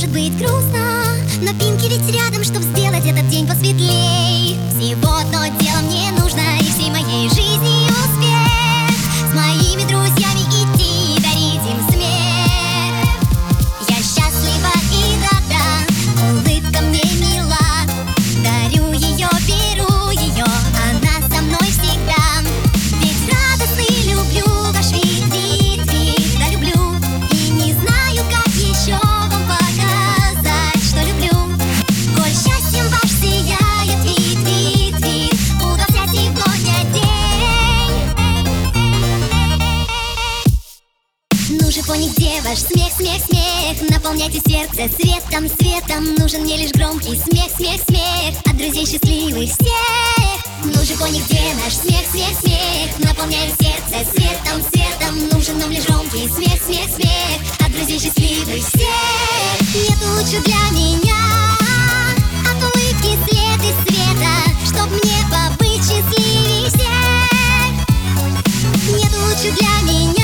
может быть грустно, но Пинки ведь рядом, чтоб сделать этот день посветлей. Всего одно дело мне нужно, и всей моей жизни успех. С моими друзьями идти, дарить им смех. Я счастлива и рада, улыбка мне мила. Дарю ее, беру ее, она со мной всегда. Ведь радостный люблю ваш вид, вид, вид, да люблю. И не знаю, как еще вам показать, что люблю. Коль счастьем ваш сияет вид, вид, вид, удался сегодня день. Ну же, пони, где ваш смех, смех, смех? Наполняйте сердце светом, светом. Нужен мне лишь громкий смех, смех, смех. От друзей счастливых всех. Ну же, пони, где наш смех, смех, смех? Наполняем сердце светом, светом. Нужен нам лишь громкий смех, смех, смех. От друзей счастливых всех. Нет лучше для меня от улыбки свет и света, чтоб мне побыть счастливее всех. Нет лучше для меня